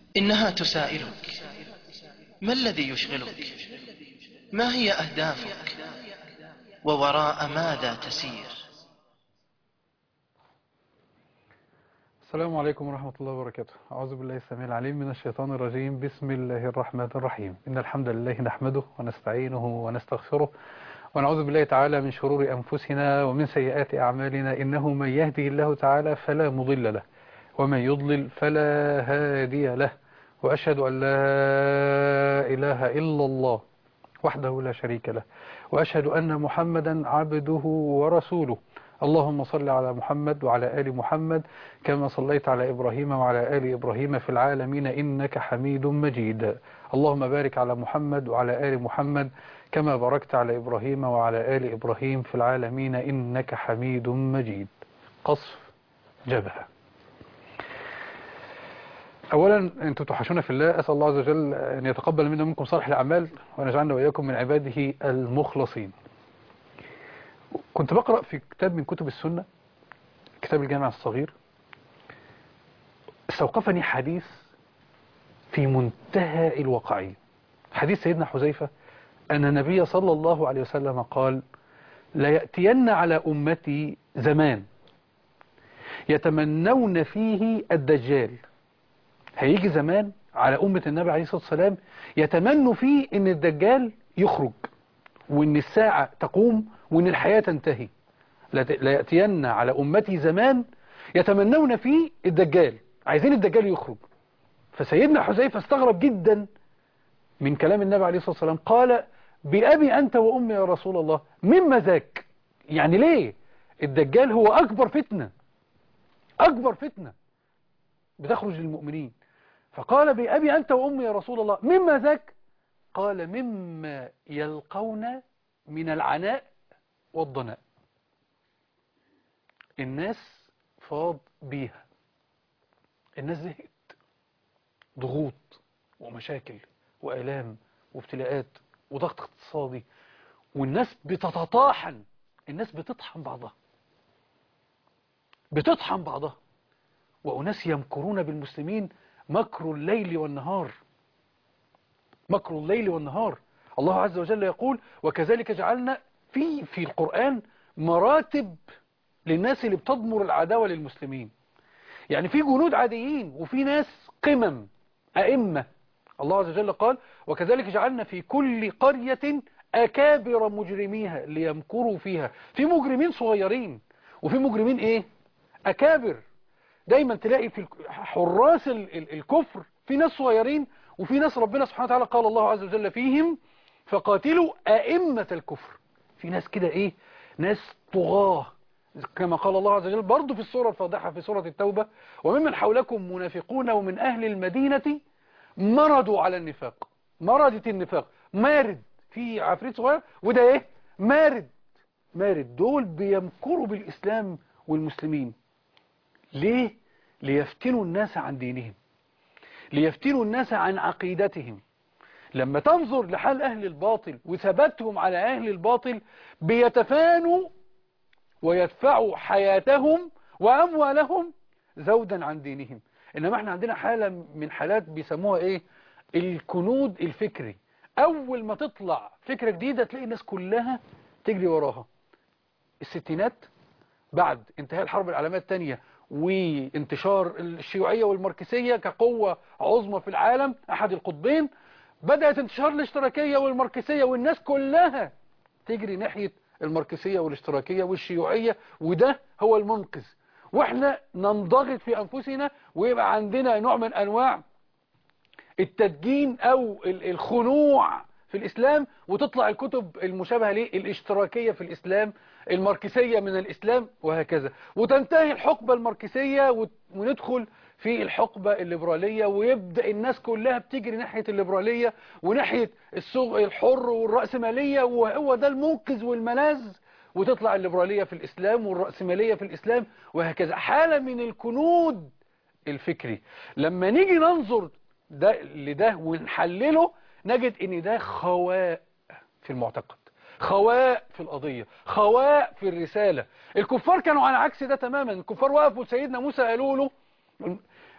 إنها تسائلك: ما الذي يشغلك؟ ما هي أهدافك؟ ووراء ماذا تسير؟ السلام عليكم ورحمة الله وبركاته. أعوذ بالله السميع العليم من الشيطان الرجيم. بسم الله الرحمن الرحيم. إن الحمد لله نحمده ونستعينه ونستغفره ونعوذ بالله تعالى من شرور أنفسنا ومن سيئات أعمالنا. إنه من يهده الله تعالى فلا مضل له ومن يضلل فلا هادي له، وأشهد أن لا إله إلا الله وحده لا شريك له، وأشهد أن محمدا عبده ورسوله. اللهم صل على محمد وعلى آل محمد كما صليت على إبراهيم وعلى آل إبراهيم في العالمين إنك حميد مجيد. اللهم بارك على محمد وعلى آل محمد كما باركت على إبراهيم وعلى آل إبراهيم في العالمين إنك حميد مجيد. قصف جبهة. أولا أنتم توحشونا في الله، أسأل الله عز وجل أن يتقبل منا ومنكم صالح الأعمال وأن يجعلنا وإياكم من عباده المخلصين. كنت بقرأ في كتاب من كتب السنة، كتاب الجامع الصغير، استوقفني حديث في منتهى الواقعية. حديث سيدنا حذيفة أن النبي صلى الله عليه وسلم قال: لا يأتين على أمتي زمان يتمنون فيه الدجال. هيجي زمان على أمة النبي عليه الصلاة والسلام يتمنوا فيه أن الدجال يخرج وأن الساعة تقوم وأن الحياة تنتهي. لا يأتين على أمتي زمان يتمنون فيه الدجال، عايزين الدجال يخرج. فسيدنا حذيفة استغرب جدا من كلام النبي عليه الصلاة والسلام، قال: بأبي أنت وأمي يا رسول الله، مما ذاك؟ يعني ليه؟ الدجال هو أكبر فتنة، أكبر فتنة بتخرج للمؤمنين. فقال: بأبي أنت وأمي يا رسول الله، مما ذاك؟ قال: مما يلقون من العناء والضناء. الناس فاض بيها، الناس زهقت، ضغوط ومشاكل وآلام وابتلاءات وضغط اقتصادي، والناس بتتطاحن، الناس بتطحن بعضها، بتطحن بعضها. وأناس يمكرون بالمسلمين مكر الليل والنهار، مكر الليل والنهار. الله عز وجل يقول: وكذلك جعلنا في القرآن مراتب للناس اللي بتضمر العداوة للمسلمين. يعني في جنود عاديين وفي ناس قمم أئمة. الله عز وجل قال: وكذلك جعلنا في كل قرية أكابر مجرميها ليمكروا فيها. في مجرمين صغيرين وفي مجرمين إيه؟ أكابر. دايما تلاقي في حراس الكفر في ناس صغيرين وفي ناس ربنا سبحانه وتعالى قال الله عز وجل فيهم: فقاتلوا أئمة الكفر. في ناس كده إيه؟ ناس طغاة، كما قال الله عز وجل برضو في السورة الفاضحة في سورة التوبة: وممن حولكم منافقون ومن أهل المدينة مرضوا على النفاق. مرضت النفاق، مارد، في عفريت صغير وده إيه؟ مارد. مارد. دول بيمكروا بالإسلام والمسلمين. ليه؟ ليفتنوا الناس عن دينهم، ليفتنوا الناس عن عقيدتهم. لما تنظر لحال أهل الباطل وثباتهم على أهل الباطل، بيتفانوا ويدفعوا حياتهم وأموالهم زودا عن دينهم. إنما احنا عندنا حالة من حالات بيسموها إيه؟ الكنود الفكري. أول ما تطلع فكرة جديدة تلاقي الناس كلها تجري وراها. الستينات بعد انتهاء الحرب العالمية الثانية وانتشار الشيوعية والماركسية كقوة عظمى في العالم، أحد القطبين، بدأت انتشار الاشتراكية والماركسية والناس كلها تجري ناحية الماركسية والاشتراكية والشيوعية، وده هو المنقذ. واحنا ننضغط في أنفسنا ويبقى عندنا نوع من أنواع التدجين أو الخنوع في الإسلام، وتطلع الكتب المشابهة للاشتراكية في الإسلام، الماركسية من الإسلام، وهكذا. وتنتهي الحقبة الماركسية وندخل في الحقبة الليبرالية، ويبدأ الناس كلها بتجري ناحية الليبرالية وناحية السوق الحر والرأسمالية، وهو ده المنقذ والملاذ. وتطلع الليبرالية في الإسلام والرأسمالية في الإسلام، وهكذا. حالة من الكنود الفكري. لما نيجي ننظر ده لده ونحلله نجد ان ده خواء في المعتقد، خواء في القضية، خواء في الرسالة. الكفار كانوا على عكس ده تماما. الكفار وقفوا سيدنا موسى قالوا له: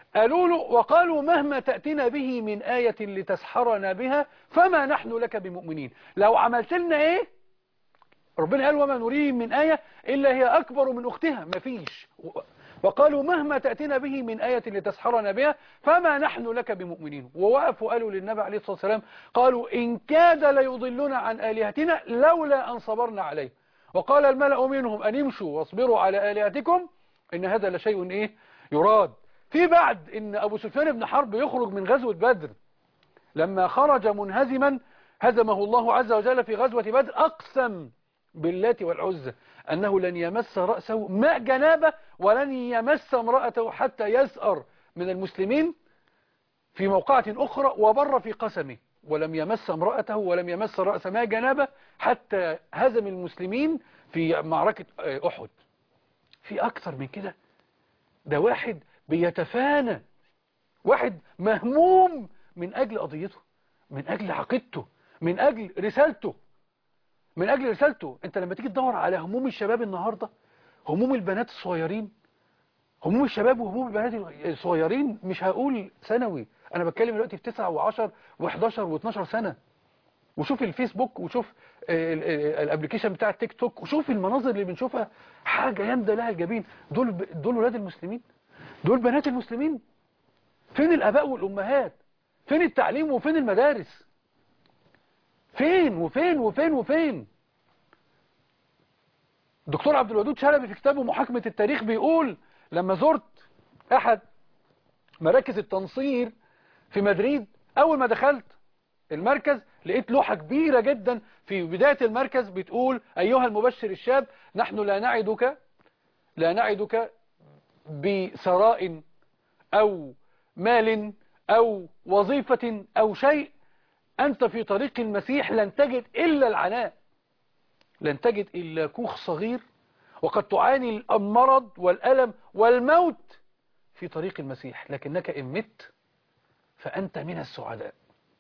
قالوا له وقالوا مهما تأتينا به من آية لتسحرنا بها فما نحن لك بمؤمنين. لو عملت لنا ايه، ربنا قال وما نريهم من آية إلا هي أكبر من أختها، مفيش. وقالوا مهما تأتينا به من آية لتسحرنا بها فما نحن لك بمؤمنين. ووقفوا قالوا للنبي عليه الصلاة والسلام قالوا إن كاد ليضلنا عن آلهتنا لولا أن صبرنا عليه. وقال الملأ منهم أن امشوا واصبروا على آلهتكم إن هذا لشيء إيه يراد. في بعد إن أبو سفيان بن حرب يخرج من غزوة بدر، لما خرج منهزما هزمه الله عز وجل في غزوة بدر، أقسم باللات والعزى أنه لن يمس رأسه ماء جنابه ولن يمس امرأته حتى يسأر من المسلمين في موقعة أخرى، وبر في قسمه ولم يمس امرأته ولم يمس رأس ماء جنابه حتى هزم المسلمين في معركة أحد. في أكثر من كده؟ ده واحد بيتفانى، واحد مهموم من أجل قضيته، من أجل عقيدته، من أجل رسالته، من أجل رسالته. أنت لما تيجي تدور على هموم الشباب النهاردة، هموم البنات الصغيرين، هموم الشباب وهموم البنات الصغيرين، مش هقول ثانوي، أنا بتكلم دلوقتي في 9 و10 و11 و12 سنة. وشوف الفيسبوك وشوف الابليكيشن بتاع التيك توك وشوف المناظر اللي بنشوفها، حاجة يندى لها الجبين. دول ولاد المسلمين، دول بنات المسلمين. فين الآباء والأمهات؟ فين التعليم وفين المدارس؟ فين وفين وفين وفين؟ الدكتور عبد الودود شلبي في كتابه محاكمة التاريخ بيقول لما زرت أحد مراكز التنصير في مدريد، أول ما دخلت المركز لقيت لوحة كبيرة جدا في بداية المركز بتقول أيها المبشر الشاب نحن لا نعدك بثراء أو مال أو وظيفة أو شيء، أنت في طريق المسيح لن تجد إلا العناء، لن تجد إلا كوخ صغير، وقد تعاني المرض والألم والموت في طريق المسيح، لكنك إن مت فأنت من السعداء.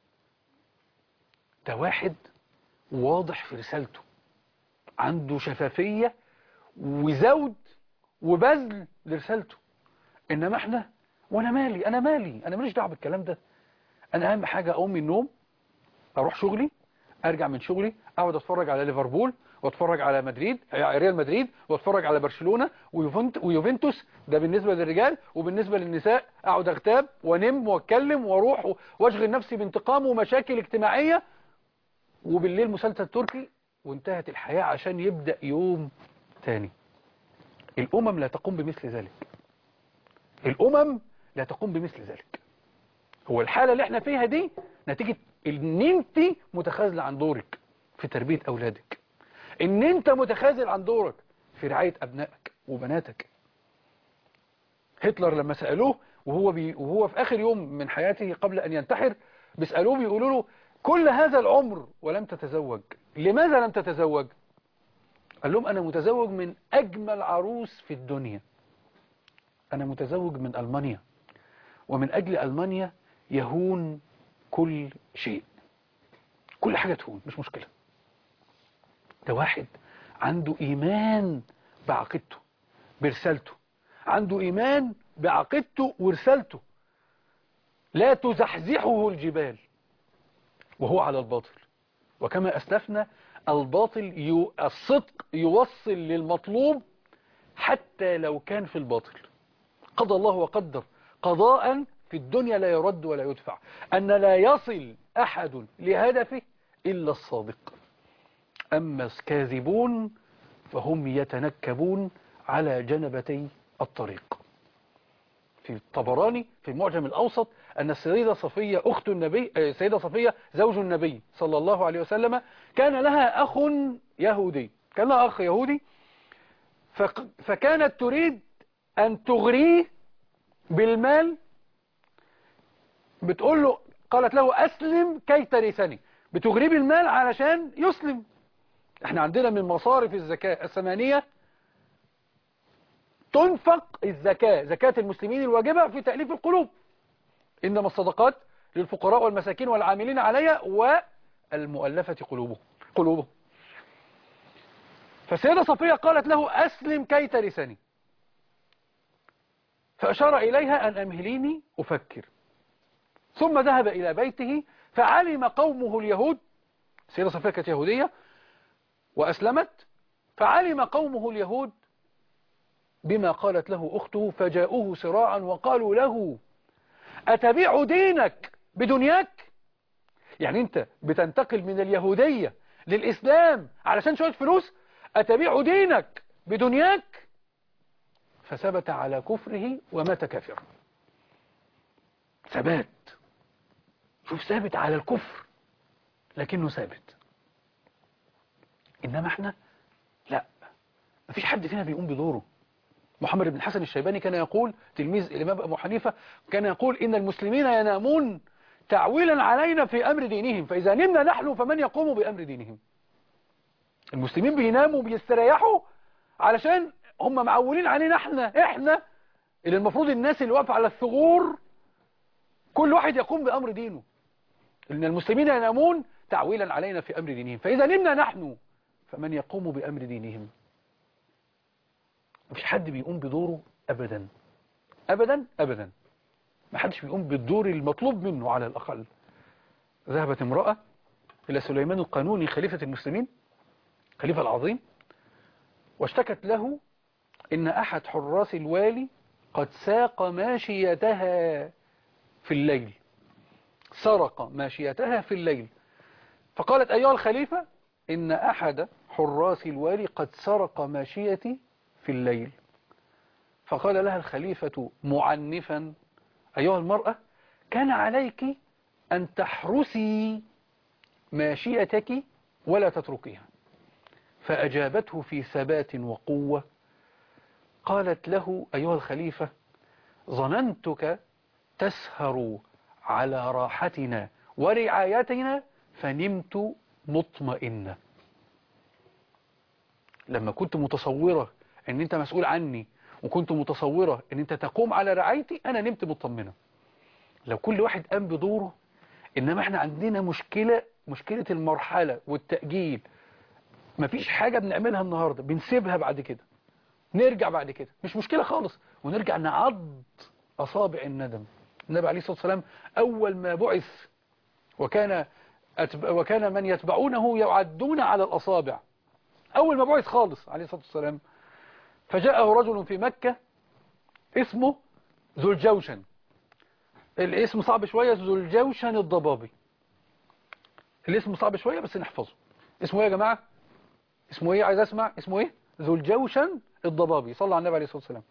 ده واحد واضح في رسالته، عنده شفافية وزود وبذل لرسالته. إنما احنا وانا مالي، انا ماليش دعوه بالكلام ده. انا اهم حاجه اقوم من النوم، اروح شغلي، ارجع من شغلي، اقعد اتفرج على ليفربول واتفرج على مدريد ريال مدريد واتفرج على برشلونه ويوفنتوس، ده بالنسبه للرجال. وبالنسبه للنساء اقعد اغتاب وانم واتكلم واروح واشغل نفسي بانتقام ومشاكل اجتماعيه، وبالليل مسلسل تركي، وانتهت الحياه عشان يبدا يوم تاني. الامم لا تقوم بمثل ذلك، الامم لا تقوم بمثل ذلك. هو الحالة اللي احنا فيها دي نتيجة ان انت متخاذلة عن دورك في تربية اولادك، ان انت متخاذل عن دورك في رعاية ابنائك وبناتك. هتلر لما سألوه وهو في اخر يوم من حياته قبل ان ينتحر، بيسألوه بيقولوا له كل هذا العمر ولم تتزوج، لماذا لم تتزوج؟ قال لهم انا متزوج من اجمل عروس في الدنيا، انا متزوج من ألمانيا، ومن أجل ألمانيا يهون كل شيء، كل حاجة تهون، مش مشكلة. ده واحد عنده إيمان بعقيدته برسالته، عنده إيمان بعقيدته ورسالته، لا تزحزحه الجبال وهو على الباطل. وكما أسلفنا الصدق يوصل للمطلوب حتى لو كان في الباطل. قضى الله وقدر قضاء في الدنيا لا يرد ولا يدفع، أن لا يصل أحد لهدفه إلا الصادق. أما الكاذبون فهم يتنكبون على جنبتي الطريق. في الطبراني في المعجم الأوسط أن السيدة صفية أخت النبي، السيدة صفية زوج النبي صلى الله عليه وسلم، كان لها أخ يهودي، كان لها أخ يهودي، فكانت تريد أن تغريه بالمال. بتقول له، قالت له أسلم كي ترثني، بتغريه بالمال علشان يسلم. احنا عندنا من مصارف الزكاة 8 تنفق الزكاة، زكاة المسلمين الواجبة في تأليف القلوب، إنما الصدقات للفقراء والمساكين والعاملين عليها والمؤلفة قلوبهم. فالسيدة صفية قالت له أسلم كي ترثني، فأشار إليها أن أمهليني أفكر. ثم ذهب إلى بيته فعلم قومه اليهود، سيدة صفية كانت يهودية وأسلمت، فعلم قومه اليهود بما قالت له أخته فجاءوه سراعا وقالوا له أتبيع دينك بدنياك؟ يعني أنت بتنتقل من اليهودية للإسلام علشان شوية فلوس؟ أتبيع دينك بدنياك؟ فثبت على كفره ومات كافرا. ثبات، شوف، ثابت على الكفر لكنه ثابت. إنما احنا لا، مفيش حد فينا بيقوم بدوره. محمد بن الحسن الشيباني كان يقول، تلميذ الإمام أبو حنيفة، كان يقول إن المسلمين ينامون تعويلا علينا في أمر دينهم، فإذا نمنا نحن فمن يقوم بأمر دينهم. المسلمين بيناموا بيستريحوا علشان هم معولين علينا احنا اللي المفروض الناس اللي واقفة على الثغور كل واحد يقوم بأمر دينه. إن المسلمين ينامون تعويلا علينا في أمر دينهم، فإذا نمنا نحن فمن يقوم بأمر دينهم. مفيش حد بيقوم بدوره أبدا أبدا أبدا، ما حدش بيقوم بالدور المطلوب منه على الأقل. ذهبت امرأة إلى سليمان القانوني خليفة المسلمين، خليفة العظيم، واشتكت له إن أحد حراس الوالي قد ساق ماشيتها في الليل، سرق ماشيتها في الليل. فقالت أيها الخليفة إن أحد حراس الوالي قد سرق ماشيتي في الليل. فقال لها الخليفة معنفا أيها المرأة كان عليك أن تحرسي ماشيتك ولا تتركيها. فأجابته في ثبات وقوة قالت له أيها الخليفة ظننتك تسهر على راحتنا ورعايتنا فنمت مطمئنة. لما كنت متصورة ان انت مسؤول عني وكنت متصورة ان انت تقوم على رعايتي انا نمت مطمئنة. لو كل واحد قام بدوره. انما احنا عندنا مشكلة المرحلة والتأجيل. مفيش حاجة بنعملها النهاردة بنسيبها بعد كده، نرجع بعد كده، مش مشكلة خالص، ونرجع نعض أصابع الندم. النبي عليه الصلاة والسلام أول ما بعث وكان من يتبعونه يعدون على الأصابع، أول ما بعث خالص عليه الصلاة والسلام، فجاءه رجل في مكة اسمه ذو الجوشن. الاسم صعب شوية، ذو الجوشن الضبابي. الاسم صعب شوية بس نحفظه. اسمه ايه يا جماعة؟ اسمه ايه؟ عايز اسمع اسمه ايه؟ ذو الجوشن الضبابي. صلى على النبي عليه الصلاة والسلام.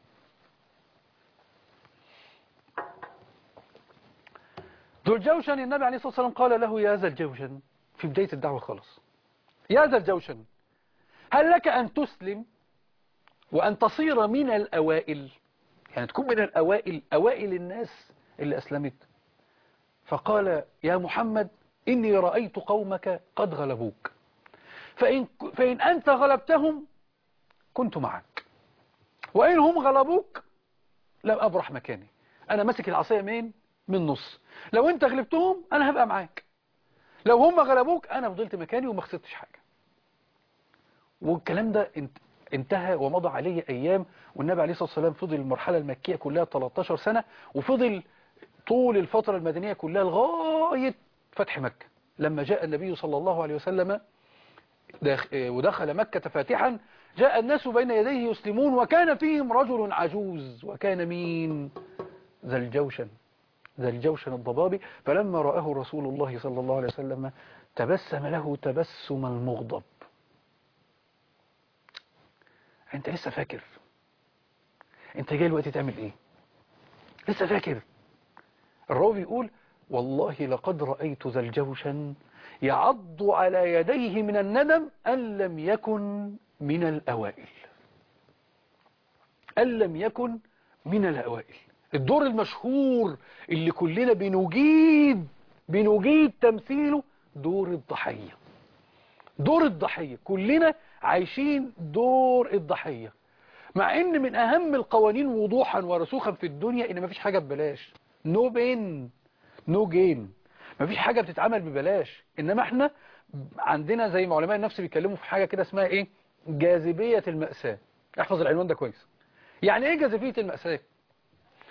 ذو الجوشن النبي عليه الصلاة والسلام قال له يا ذا الجوشن في بداية الدعوة خالص، يا ذا الجوشن هل لك أن تسلم وأن تصير من الأوائل، يعني تكون من الأوائل، أوائل الناس اللي أسلمت؟ فقال يا محمد إني رأيت قومك قد غلبوك، فإن أنت غلبتهم كنت معك، وإن هم غلبوك لم أبرح مكاني. أنا ماسك العصاية من نص. لو أنت غلبتهم أنا هبقى معاك، لو هم غلبوك أنا فضلت مكاني وما خسرتش حاجة. والكلام ده انتهى ومضى عليه أيام، والنبي عليه الصلاة والسلام فضل المرحلة المكية كلها 13 سنة، وفضل طول الفترة المدنية كلها لغاية فتح مكة. لما جاء النبي صلى الله عليه وسلم ودخل مكة فاتحا جاء الناس بين يديه يسلمون، وكان فيهم رجل عجوز، وكان مين؟ ذا الجوشن الضبابي. فلما رآه رسول الله صلى الله عليه وسلم تبسم له تبسم المغضب. انت لسه فاكر انت جاي الوقت تعمل ايه؟ لسه فاكر؟ الراوي يقول والله لقد رأيت ذا الجوشن يعض على يديه من الندم أن لم يكن من الأوائل، أن لم يكن من الأوائل. الدور المشهور اللي كلنا بنجيد تمثيله دور الضحية. دور الضحية كلنا عايشين دور الضحية، مع ان من اهم القوانين وضوحا ورسوخا في الدنيا ان مفيش حاجة ببلاش. نو بين نو جين، مفيش حاجة بتتعمل ببلاش. انما احنا عندنا زي ما علماء النفس بيتكلموا في حاجة كده اسمها ايه؟ جاذبية المأساة. احفظ العنوان ده كويس. يعني ايه جاذبية المأساة؟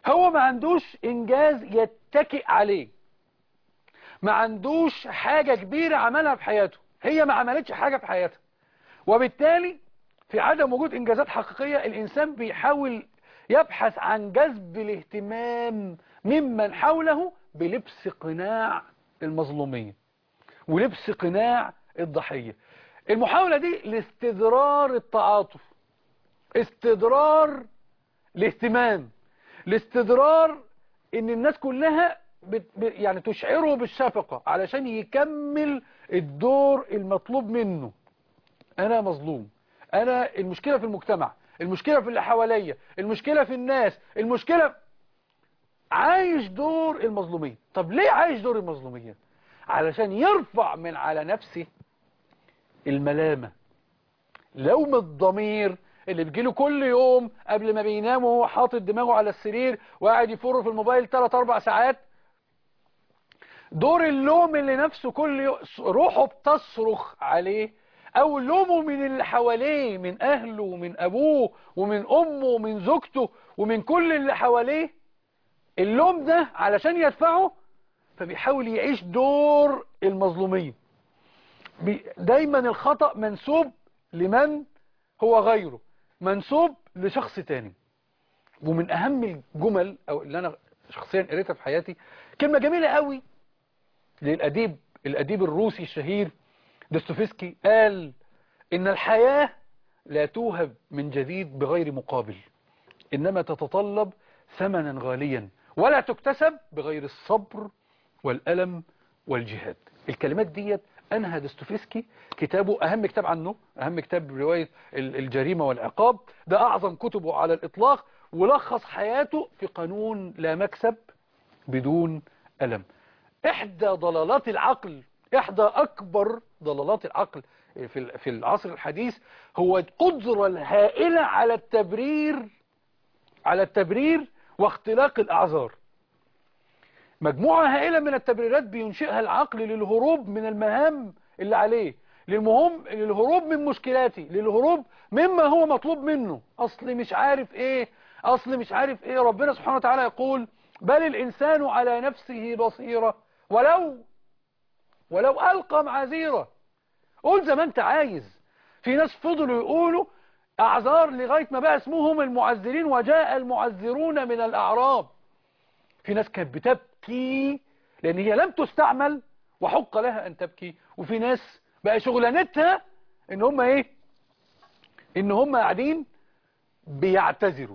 هو ما عندوش إنجاز يتكئ عليه، ما عندوش حاجة كبيرة عملها في حياته، هي ما عملتش حاجة في حياتها، وبالتالي في عدم وجود إنجازات حقيقية الإنسان بيحاول يبحث عن جذب الاهتمام ممن حوله بلبس قناع المظلومية ولبس قناع الضحية. المحاولة دي لاستدرار التعاطف، استدرار الاهتمام، لاستدرار ان الناس كلها يعني تشعره بالشفقة علشان يكمل الدور المطلوب منه. انا مظلوم، انا المشكلة في المجتمع، المشكلة في اللي حواليا، المشكلة في الناس، المشكلة عايش دور المظلومية. طب ليه عايش دور المظلومية؟ علشان يرفع من على نفسه الملامة، لوم الضمير اللي بيجيله كل يوم قبل ما بينام وهو حاطط دماغه على السرير وقاعد يفر في الموبايل 3-4 ساعات. دور اللوم اللي نفسه كل يوم روحه بتصرخ عليه، او لومه من اللي حواليه، من اهله ومن ابوه ومن امه ومن زوجته ومن كل اللي حواليه. اللوم ده علشان يدفعه فبيحاول يعيش دور المظلومية. دايما الخطأ منسوب لمن هو غيره، منسوب لشخص تاني. ومن اهم الجمل او اللي انا شخصيا قريتها في حياتي كلمة جميلة قوي الاديب الروسي الشهير دوستويفسكي، قال ان الحياة لا توهب من جديد بغير مقابل، انما تتطلب ثمنا غاليا ولا تكتسب بغير الصبر والألم والجهاد. الكلمات ديت أنهى دوستويفسكي كتابه، أهم كتاب عنه، أهم كتاب رواية الجريمة والعقاب، ده أعظم كتبه على الإطلاق، ولخص حياته في قانون لا مكسب بدون ألم. إحدى ضلالات العقل، إحدى أكبر ضلالات العقل في العصر الحديث هو القدرة الهائلة على التبرير واختلاق الأعذار. مجموعة هائلة من التبريرات بينشئها العقل للهروب من المهام اللي عليه، للهروب من مشكلاتي، للهروب مما هو مطلوب منه. أصل مش عارف إيه، أصل مش عارف إيه. ربنا سبحانه وتعالى يقول بل الإنسان على نفسه بصيرة ولو ألقى معاذيره. قول زي ما أنت عايز. في ناس فضلوا يقولوا أعذار لغاية ما بقى اسمهم المعذرين، وجاء المعذرون من الأعراب. في ناس كانت بتبكي لأن هي لم تستعمل وحق لها أن تبكي، وفي ناس بقى شغلانتها إن هم إيه؟ إن هم قاعدين بيعتذروا.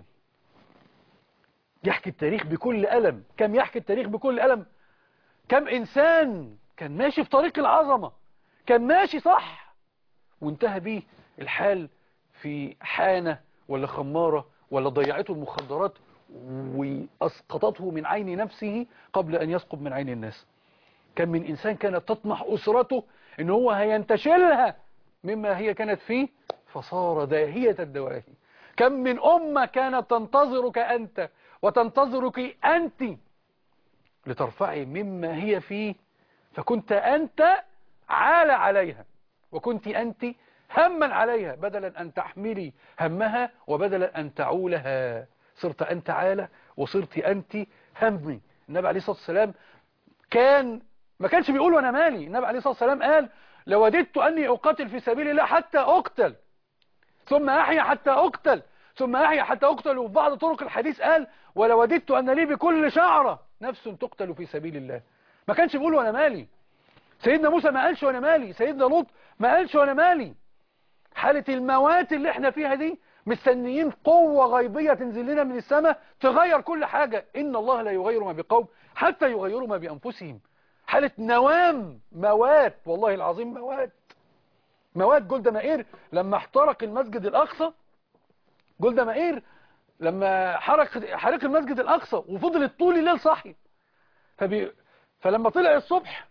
يحكي التاريخ بكل ألم. كم يحكي التاريخ بكل ألم؟ كم إنسان كان ماشي في طريق العظمة، كان ماشي صح، وانتهى بيه الحال في حانة ولا خمارة ولا ضيعته المخدرات وأسقطته من عين نفسه قبل أن يسقط من عين الناس. كم من إنسان كانت تطمح أسرته إن هو هينتشلها مما هي كانت فيه فصار داهية الدواهي. كم من أمة كانت تنتظرك أنت وتنتظرك أنت لترفعي مما هي فيه، فكنت أنت عالة عليها، وكنت أنت هما عليها بدلا أن تحملي همها وبدلا أن تعولها. صرت أنت عالة وصرت أنت همي. النبي عليه الصلاة والسلام ما كانش بيقول وانا مالي. النبي عليه الصلاة والسلام قال لوددت أني أقاتل في سبيل الله حتى أقتل ثم أحيا حتى أقتل ثم أحيا حتى أقتل. وفي بعض طرق الحديث قال ولوددت أن لي بكل شعرة نفس تقتل في سبيل الله. ما كانش بيقول وانا مالي. سيدنا موسى ما قالش وانا مالي، سيدنا لوط ما قالش وانا مالي. حالة الموات اللي احنا فيها دي مستنيين قوة غيبية تنزل لنا من السماء تغير كل حاجة. إن الله لا يغير ما بقوم حتى يغيروا ما بأنفسهم. حالة موات، والله العظيم موات. جولدا مائير لما احترق المسجد الأقصى، جولدا مائير لما حرق المسجد الأقصى وفضلت طول الليل صاحية، فلما طلع الصبح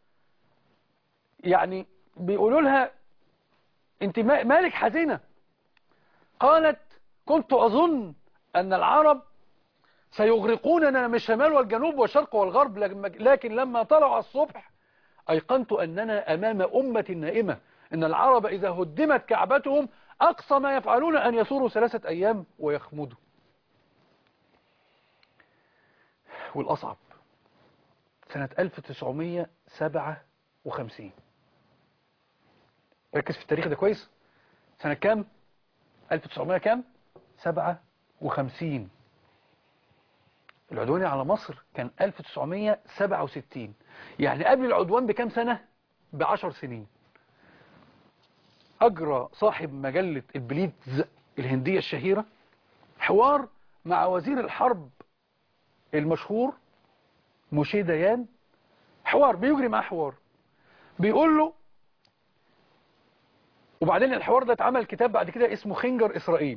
يعني بيقولوا لها انت مالك حزينة؟ قالت كنت أظن أن العرب سيغرقوننا من الشمال والجنوب والشرق والغرب، لكن لما طلعوا الصبح أيقنت أننا أمام أمة نائمة. إن العرب إذا هدمت كعبتهم أقصى ما يفعلون أن يسوروا 3 أيام ويخمدوا. والأصعب سنة 1957. ركز في التاريخ ده كويس. سنة كام؟ 1900 كام؟ 57. العدوان على مصر كان 1967، يعني قبل العدوان بكام سنة؟ ب10 سنين. أجرى صاحب مجلة البليتز الهندية الشهيرة حوار مع وزير الحرب المشهور موشي ديان. حوار بيجري معاه حوار، بيقول له، وبعدين الحوار ده اتعمل كتاب بعد كده اسمه خنجر إسرائيل.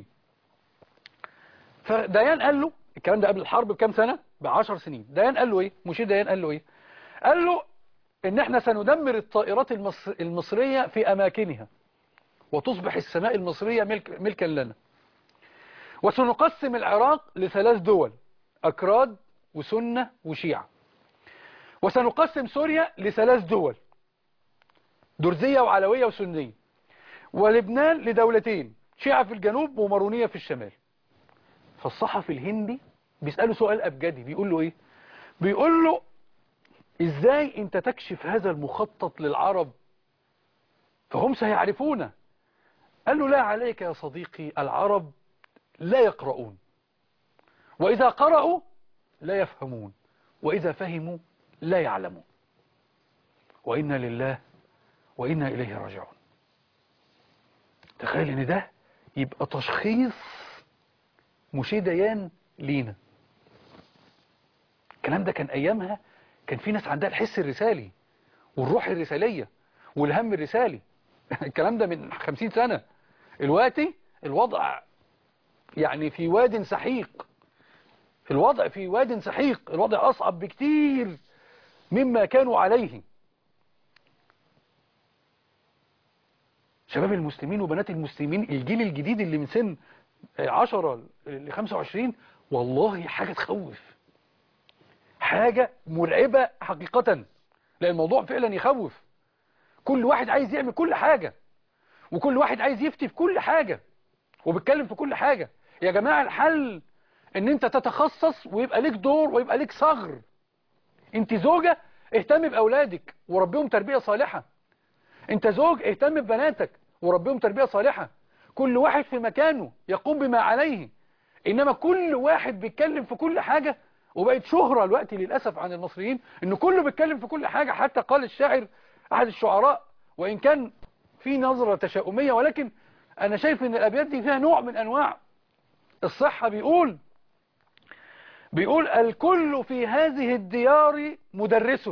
فديان قال له الكلام ده قبل الحرب بكام سنة؟ ب10 سنين. ديان قال له ايه؟ موشي ديان قال له ايه؟ قال له ان احنا سندمر الطائرات المصرية في اماكنها، وتصبح السماء المصرية ملكا لنا، وسنقسم العراق ل3 دول، اكراد وسنة وشيعة، وسنقسم سوريا ل3 دول، درزية وعلوية وسنية، ولبنان لدولتين، شيعة في الجنوب ومارونية في الشمال. فالصحفي الهندي بيسأله سؤال أبجدي، بيقول له ايه؟ بيقول له ازاي انت تكشف هذا المخطط للعرب فهم سيعرفونه؟ قال له لا عليك يا صديقي، العرب لا يقرؤون، وإذا قرأوا لا يفهمون، وإذا فهموا لا يعلمون، وإنا لله وإنا إليه راجعون. تخيل ان ده يبقى تشخيص موشي ديان لينا. الكلام ده كان أيامها كان في ناس عندها الحس الرسالي والروح الرسالية والهم الرسالي. الكلام ده من 50 سنة. دلوقتي الوضع يعني في واد سحيق. الوضع في واد سحيق، الوضع أصعب بكتير مما كانوا عليه. شباب المسلمين وبنات المسلمين، الجيل الجديد اللي من سن 10 ل 25، والله حاجة تخوف، حاجة مرعبة حقيقة، لأن الموضوع فعلا يخوف. كل واحد عايز يعمل كل حاجة، وكل واحد عايز يفتي في كل حاجة، وبيتكلم في كل حاجة. يا جماعة الحل ان انت تتخصص ويبقى ليك دور ويبقى ليك ثغر. انت زوجة، اهتم بأولادك وربيهم تربية صالحة. انت زوج، اهتم ببناتك وربيهم تربية صالحة. كل واحد في مكانه يقوم بما عليه. انما كل واحد بيتكلم في كل حاجة، وبقت شهرة الوقت للأسف عن المصريين ان كله بيتكلم في كل حاجة. حتى قال الشاعر احد الشعراء، وان كان في نظرة تشاؤمية، ولكن انا شايف ان الابيات دي فيها نوع من انواع الصحة. بيقول الكل في هذه الديار مدرس،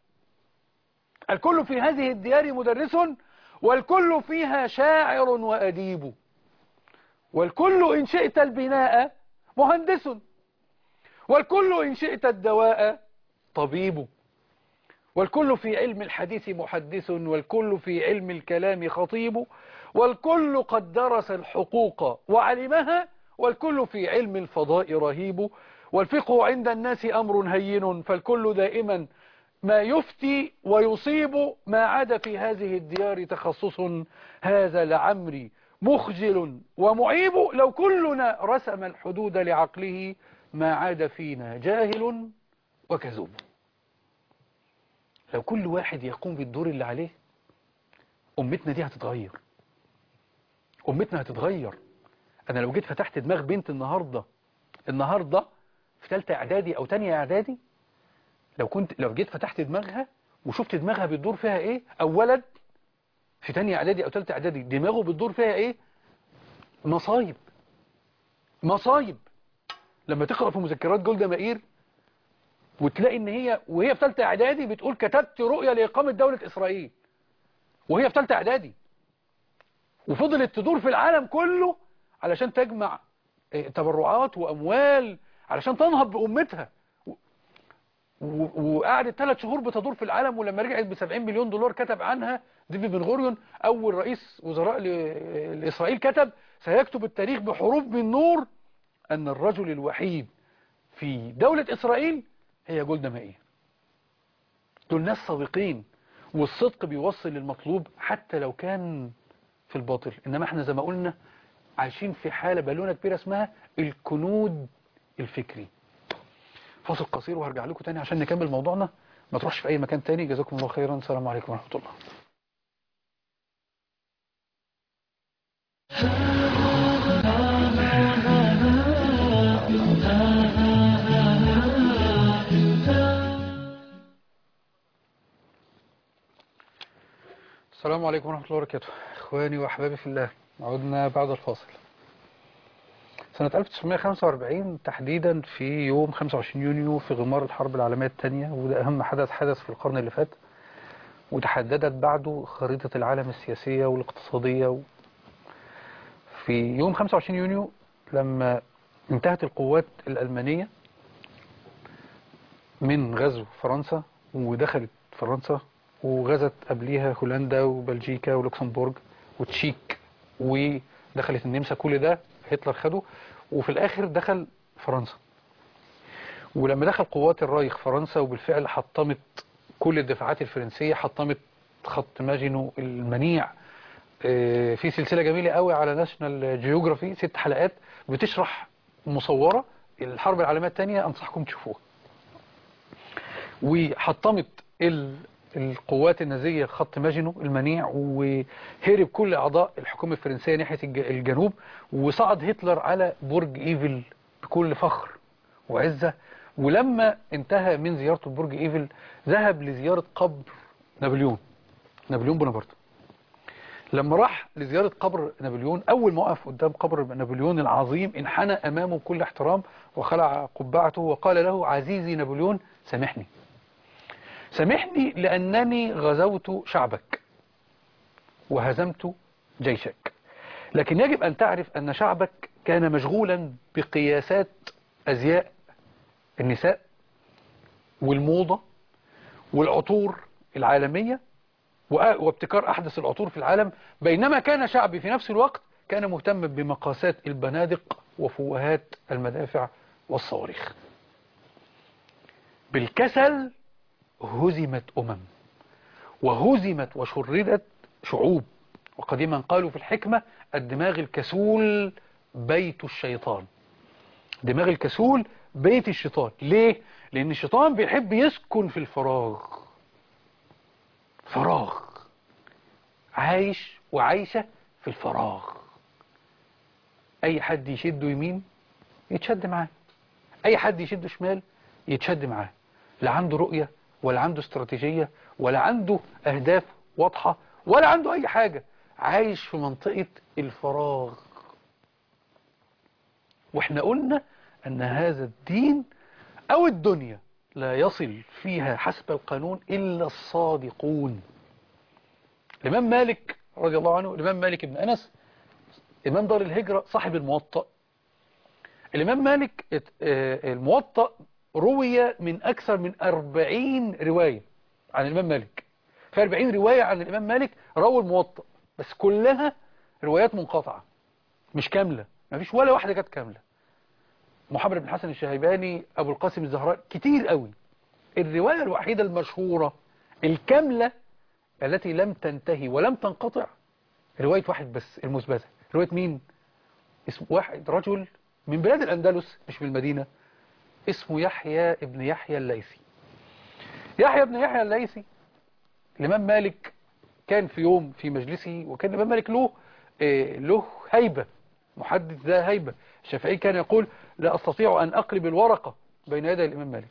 الكل في هذه الديار مدرس، والكل فيها شاعر وأديب، والكل إن شئت البناء مهندس، والكل إن شئت الدواء طبيب، والكل في علم الحديث محدث، والكل في علم الكلام خطيب، والكل قد درس الحقوق وعلمها، والكل في علم الفضاء رهيب، والفقه عند الناس أمر هين، فالكل دائما ما يفتي ويصيب، ما عدا في هذه الديار تخصص، هذا لعمري مخجل ومعيب، لو كلنا رسم الحدود لعقله، ما عاد فينا جاهل وكذوب. لو كل واحد يقوم بالدور اللي عليه، أمتنا دي هتتغير، أمتنا هتتغير. أنا لو جيت فتحت دماغ بنت النهاردة في ثالثة إعدادي أو تانية إعدادي، لو جيت فتحت دماغها وشفت دماغها بتدور فيها إيه، أو ولد في تانية إعدادي أو ثالثة إعدادي دماغه بتدور فيها إيه، مصايب مصايب. لما تقرأ في مذكرات جولدا مائير وتلاقي إن هي وهي في ثالثة إعدادي بتقول كتبت رؤية لإقامة دولة إسرائيل، وهي في ثالثة إعدادي، وفضلت تدور في العالم كله علشان تجمع تبرعات وأموال علشان تنهض بأمتها، وقعدت 3 شهور بتدور في العالم. ولما رجعت ب$70 مليون كتب عنها ديفيد بن غوريون أول رئيس وزراء لإسرائيل، كتب سيكتب التاريخ بحروف من نور أن الرجل الوحيد في دولة إسرائيل هي جولدا مائير. دول ناس صادقين، والصدق بيوصل للمطلوب حتى لو كان في الباطل. إنما احنا زي ما قلنا عايشين في حالة بالونة كبيرة اسمها الكنود الفكري. فاصل قصير وهرجع لكم تاني عشان نكمل موضوعنا. ما تروحش في اي مكان تاني. جزاكم الله خيرا. السلام عليكم ورحمة الله. السلام عليكم ورحمة الله وبركاته. إخواني وأحبابي في الله، عدنا بعد الفاصل. سنة 1945 تحديدا في يوم 25 يونيو في غمار الحرب العالمية الثانية، وده أهم حدث في القرن اللي فات، وتحددت بعده خريطة العالم السياسية والاقتصادية. في يوم 25 يونيو لما انتهت القوات الألمانية من غزو فرنسا، ودخلت فرنسا وغزت قبليها هولندا وبلجيكا ولوكسمبورغ وتشيك، ودخلت النمسا، كل ده هتلر خده، وفي الآخر دخل فرنسا. ولما دخل قوات الرايخ فرنسا وبالفعل حطمت كل الدفاعات الفرنسية، حطمت خط ماجينو المنيع. في سلسلة جميلة قوي على ناشونال جيوغرافي 6 حلقات بتشرح مصورة الحرب العالمية الثانية، أنصحكم تشوفوها. وحطمت القوات النازية خط ماجينو المنيع، وهرب كل أعضاء الحكومة الفرنسية ناحية الجنوب، وصعد هتلر على برج إيفل بكل فخر وعزة. ولما انتهى من زيارته برج إيفل ذهب لزيارة قبر نابليون بونابرت. لما راح لزيارة قبر نابليون، أول ما وقف قدام قبر نابليون العظيم انحنى أمامه بكل احترام وخلع قبعته وقال له: عزيزي نابليون، سامحني لأنني غزوت شعبك وهزمت جيشك، لكن يجب أن تعرف أن شعبك كان مشغولا بقياسات أزياء النساء والموضة والعطور العالمية وابتكار أحدث العطور في العالم، بينما كان شعبي في نفس الوقت كان مهتم بمقاسات البنادق وفوهات المدافع والصواريخ. بالكسل هزمت وهزمت وشردت شعوب. وقديما قالوا في الحكمة: الدماغ الكسول بيت الشيطان. دماغ الكسول بيت الشيطان. ليه؟ لأن الشيطان بيحب يسكن في الفراغ. عايش وعايشة في الفراغ. أي حد يشده يمين يتشد معاه، أي حد يشده شمال يتشد معاه. لا عنده رؤية ولا عنده استراتيجية ولا عنده أهداف واضحة ولا عنده أي حاجة. عايش في منطقة الفراغ. واحنا قلنا أن هذا الدين أو الدنيا لا يصل فيها حسب القانون إلا الصادقون. الإمام مالك رضي الله عنه، الإمام مالك بن أنس إمام دار الهجرة صاحب الموطأ. الإمام مالك الموطأ روي من أكثر من 40 رواية عن الإمام مالك. في 40 رواية عن الإمام مالك روى الموطأ، بس كلها روايات منقطعة مش كاملة، ما فيش ولا واحدة كانت كاملة. محمد بن حسن الشهيباني، أبو القاسم الزهراء، كتير قوي. الرواية الوحيدة المشهورة الكاملة التي لم تنتهي ولم تنقطع رواية واحد بس المثبتة. رواية مين؟ اسم واحد رجل من بلاد الأندلس مش من المدينة، اسمه يحيى ابن يحيى الليثي. يحيى ابن يحيى الليثي الإمام مالك كان في يوم في مجلسه، وكان الإمام مالك له هيبة، محدث ذا هيبة. الشافعي كان يقول: لا أستطيع أن أقلب الورقة بين يدي الإمام مالك.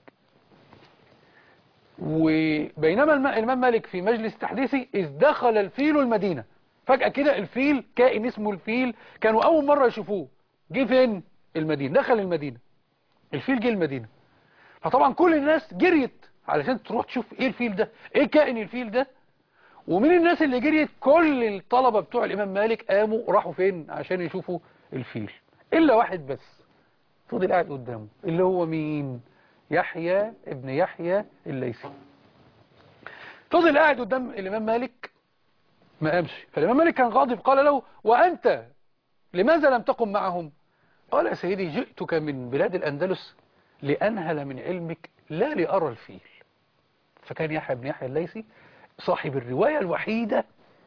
وبينما الإمام مالك في مجلس تحديثي إذ دخل الفيل المدينة. فجأة كده الفيل، كائن اسمه الفيل، كانوا أول مرة يشوفوه، جه فين؟ المدينة. دخل المدينة، الفيل جه المدينة. فطبعا كل الناس جريت علشان تروح تشوف ايه الفيل ده، ايه كائن الفيل ده. ومن الناس اللي جريت كل الطلبة بتوع الإمام مالك قاموا راحوا فين عشان يشوفوا الفيل، إلا واحد بس فضل قاعد قدامه، اللي هو مين؟ يحيى ابن يحيى الليثي. فضل قاعد قدام الإمام مالك ما قامش. فالإمام مالك كان غاضب، قال له: وأنت لماذا لم تقم معهم؟ قال: يا سيدي، جئتك من بلاد الأندلس لأنهل من علمك لا لأرى الفيل. فكان يحيى بن يحيى الليثي صاحب الرواية الوحيدة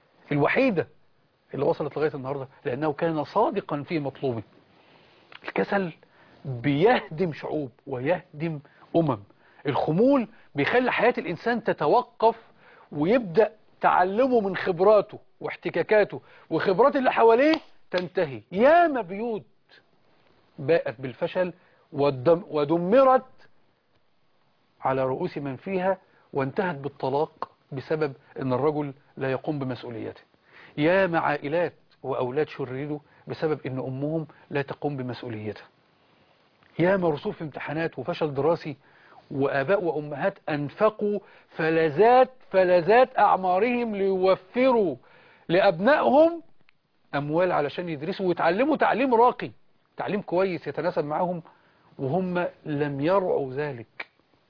اللي وصلت لغاية النهاردة، لأنه كان صادقا في مطلوبه. الكسل بيهدم شعوب ويهدم الخمول بيخلي حياة الإنسان تتوقف، ويبدأ تعلمه من خبراته واحتكاكاته وخبرات اللي حواليه تنتهي. ياما بيوت باءت بالفشل ودمرت على رؤوس من فيها، وانتهت بالطلاق بسبب ان الرجل لا يقوم بمسؤوليته. ياما عائلات وأولاد شردوا بسبب ان أمهم لا تقوم بمسؤوليتها. ياما رسوب في امتحانات وفشل دراسي، وآباء وأمهات أنفقوا فلذات أعمارهم ليوفروا لأبنائهم أموال علشان يدرسوا ويتعلموا تعليم راقي، تعليم كويس يتناسب معهم، وهم لم يرعوا ذلك،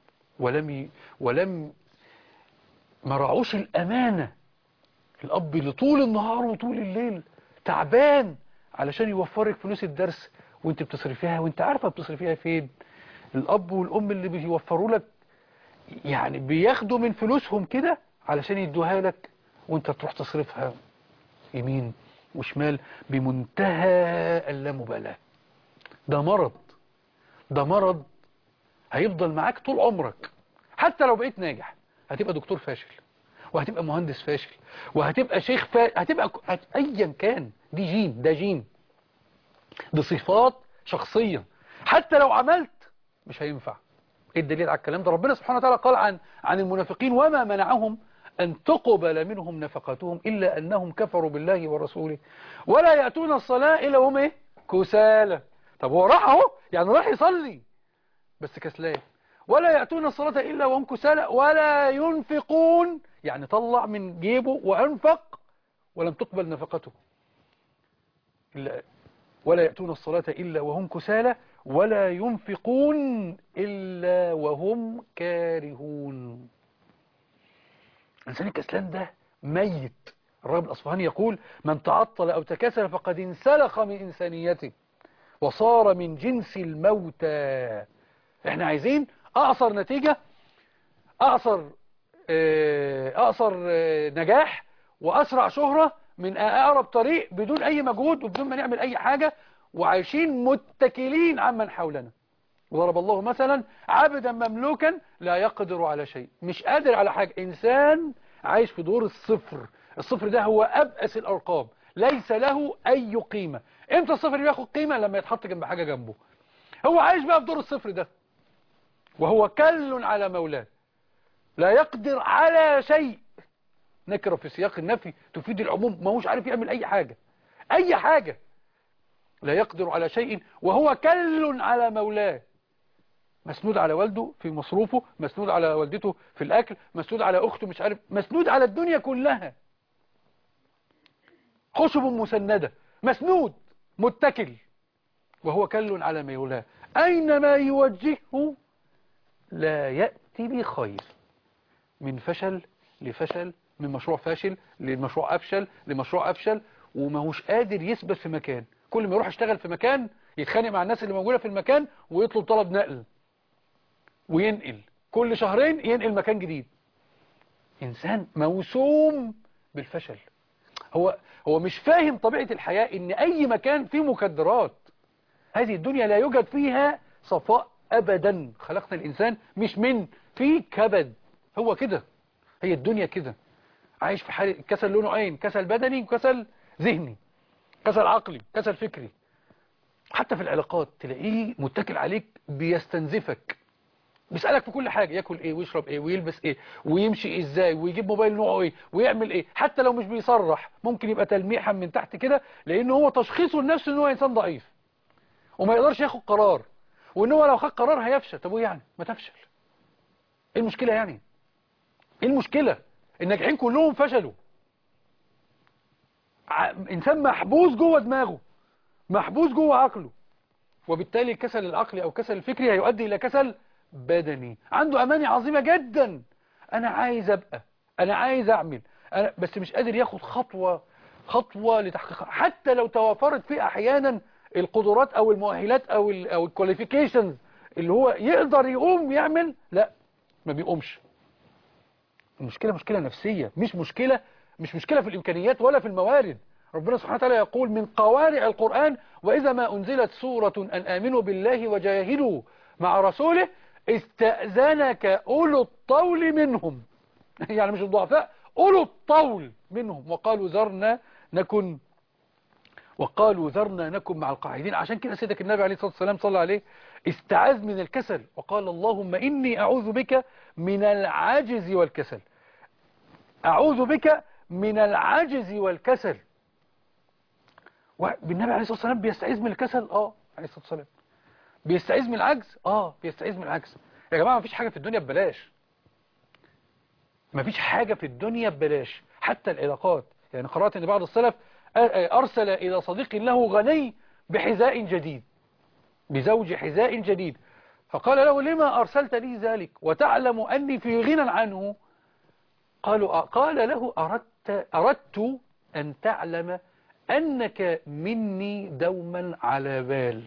ولم ما رعوش الأمانة. الأب اللي طول النهار وطول الليل تعبان علشان يوفرك فلوس الدرس، وانت بتصرفيها وانت عارفة بتصرفيها فين. الأب والأم اللي بيوفروا لك يعني بياخدوا من فلوسهم كده علشان يدوها لك، وانت تروح تصرفها يمين وشمال بمنتهى اللامبالاة. ده مرض هيفضل معاك طول عمرك. حتى لو بقيت ناجح هتبقى دكتور فاشل، وهتبقى مهندس فاشل، وهتبقى شيخ ايا كان. ده جين، دي صفات شخصية. حتى لو عملت مش هينفع. ايه الدليل على الكلام ده؟ ربنا سبحانه وتعالى قال عن المنافقين: وما منعهم أن تقبل منهم نفقاتهم إلا أنهم كفروا بالله ورسوله ولا يأتون الصلاة إلا هم إيه؟ كسالى. طب هو راح اهو، يعني راح يصلي بس كسلان. ولا يأتون الصلاة إلا وهم كسالى ولا ينفقون، يعني طلع من جيبه وأنفق ولم تقبل نفقته. ولا يأتون الصلاة إلا وهم كسالى ولا ينفقون إلا وهم كارهون. الإنسان الكسلان ده ميت. الراغب الأصفهاني يقول: من تعطل أو تكاسل فقد انسلخ من إنسانيته وصار من جنس الموتى. احنا عايزين أقصر نتيجة، أقصر نجاح، وأسرع شهرة من أقرب طريق بدون أي مجهود وبدون ما نعمل أي حاجة، وعايشين متكلين عمن حولنا. ضرب الله مثلا عبدا مملوكا لا يقدر على شيء، مش قادر على حاجة. إنسان عايش في دور الصفر. الصفر ده هو أبأس الأرقام، ليس له أي قيمة. امتى الصفر بياخد قيمة؟ لما يتحط جنب حاجة جنبه. هو عايش بقى في دور الصفر ده، وهو كل على مولاه لا يقدر على شيء. نكرة في سياق النفي تفيد العموم، ما هوش عارف يعمل أي حاجة. لا يقدر على شيء وهو كل على مولاه، مسنود على والده في مصروفه، مسنود على والدته في الأكل، مسنود على أخته، مش عارف، مسنود على الدنيا كلها. خشب مسندة، مسنود متكل، وهو كل على مولاه. أينما يوجهه لا يأتي بخير. من فشل لفشل، من مشروع فاشل لمشروع أفشل لمشروع أفشل، وما هوش قادر يثبت في مكان. كل ما يروح يشتغل في مكان يتخانق مع الناس اللي موجودة في المكان ويطلب طلب نقل وينقل، كل شهرين ينقل مكان جديد. إنسان موسوم بالفشل. هو مش فاهم طبيعة الحياة، إن أي مكان فيه مكدرات. هذه الدنيا لا يوجد فيها صفاء أبدا. خلقنا الإنسان مش فيه كبد. هو كده، هي الدنيا كده. عايش في حالة كسل له نوعين: كسل بدني وكسل ذهني، كسل عقلي، كسل فكري. حتى في العلاقات تلاقيه متكل عليك، بيستنزفك، بيسألك في كل حاجة: ياكل ايه ويشرب ايه ويلبس ايه ويمشي ازاي ويجيب موبايل نوعه ايه ويعمل ايه. حتى لو مش بيصرح ممكن يبقى تلميحا من تحت كده، لانه هو تشخيصه لنفسه ان هو انسان ضعيف وما يقدرش ياخد قرار، وان هو لو خد قرار هيفشل. طب وايه يعني؟ ما تفشل. ايه المشكلة يعني؟ ايه المشكلة؟ الناجحين كلهم فشلوا. انسان محبوس جوه دماغه، محبوس جوه عقله، وبالتالي الكسل العقلي او الكسل الفكري هيؤدي الى كسل بدني. عنده اماني عظيمة جدا: انا عايز ابقى، انا عايز اعمل، بس مش قادر ياخد خطوة لتحقيقها. حتى لو توافرت فيه احيانا القدرات او المؤهلات او الكواليفيكيشنز اللي هو يقدر يقوم يعمل، لا، ما بيقومش. المشكلة مشكلة نفسية، مش مشكلة في الإمكانيات ولا في الموارد. ربنا سبحانه وتعالى يقول من قوارع القرآن: وإذا ما أنزلت سورة أن آمنوا بالله وجاهدوا مع رسوله استأذنك أولو الطول منهم يعني مش الضعفاء، أولو الطول منهم، وقالوا ذرنا نكن مع القاعدين. عشان كده سيدك النبي عليه الصلاة والسلام صلى عليه استعاذ من الكسل وقال اللهم إني أعوذ بك من العجز والكسل. أعوذ بك من العجز والكسل. والنبي عليه الصلاة والسلام بيستعيذ من الكسل عليه الصلاة والسلام. بيستعيذ من العجز بيستعيذ من العجز. يا جماعة مفيش حاجة في الدنيا ببلاش. مفيش حاجة في الدنيا ببلاش، حتى العلاقات. يعني قرأت ان بعض السلف أرسل إلى صديق له غني بحذاء جديد، بزوج حذاء جديد، فقال له لما أرسلت لي ذلك وتعلم أني في غنى عنه؟ قال له أردت أن تعلم أنك مني دوما على بال،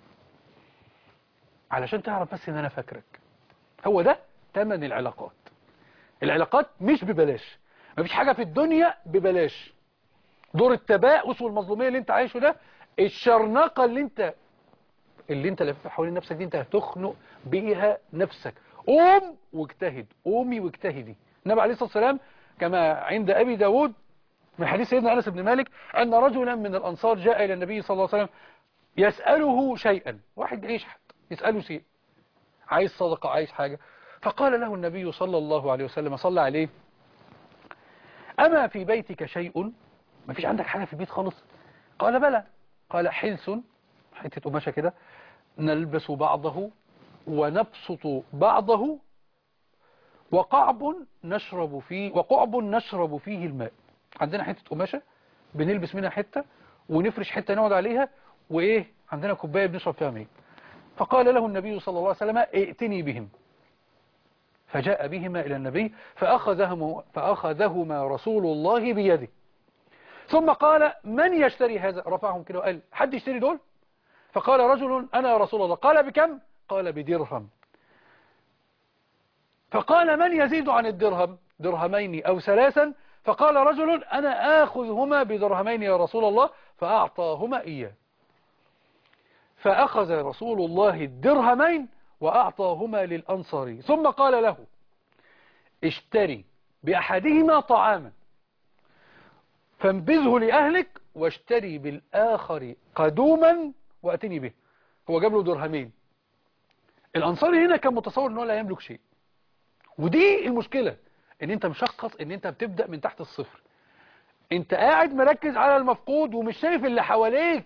علشان تعرف بس أن أنا فاكرك. هو ده ثمن العلاقات. العلاقات مش ببلاش، مفيش حاجة في الدنيا ببلاش. دور التباؤس والمظلومية اللي انت عايشه ده، الشرنقة اللي انت لفها حوالين نفسك دي، انت هتخنق بيها نفسك. قوم واجتهد، قومي واجتهدي. النبي عليه الصلاة والسلام كما عند أبي داود من حديث سيدنا أنس بن مالك أن رجلا من الأنصار جاء إلى النبي صلى الله عليه وسلم يسأله شيئا. واحد جاي يشحت يسأله شيء، عايز صدقة، عايز حاجة. فقال له النبي صلى الله عليه وسلم صلى عليه: أما في بيتك شيء؟ ما فيش عندك حاجة في البيت خالص؟ قال بلى. قال حلس، حتة قماشة كده، نلبس بعضه ونبسط بعضه، وقعب نشرب فيه الماء. عندنا حتة قماشة بنلبس منها حتة ونفرش حتة نقعد عليها، وإيه عندنا كوباية بنشرب فيها ماء. فقال له النبي صلى الله عليه وسلم: ائتني بهم. فجاء بهما إلى النبي فأخذهما رسول الله بيده، ثم قال: من يشتري هذا؟ رفعهم كده وقال: حد يشتري دول؟ فقال رجل: أنا يا رسول الله. قال: بكم؟ قال: بدرهم. فقال: من يزيد عن الدرهم؟ درهمين أو ثلاثا. فقال رجل: أنا آخذهما بدرهمين يا رسول الله. فأعطاهما إياه. فأخذ رسول الله الدرهمين وأعطاهما للأنصاري، ثم قال له: اشتري بأحدهما طعاما فانبذه لأهلك، واشتري بالآخر قدوما وأتني به. هو جاب له درهمين. الأنصاري هنا كان متصور أنه لا يملك شيء، ودي المشكلة، ان انت مشخص ان انت بتبدأ من تحت الصفر. انت قاعد مركز على المفقود ومش شايف اللي حواليك.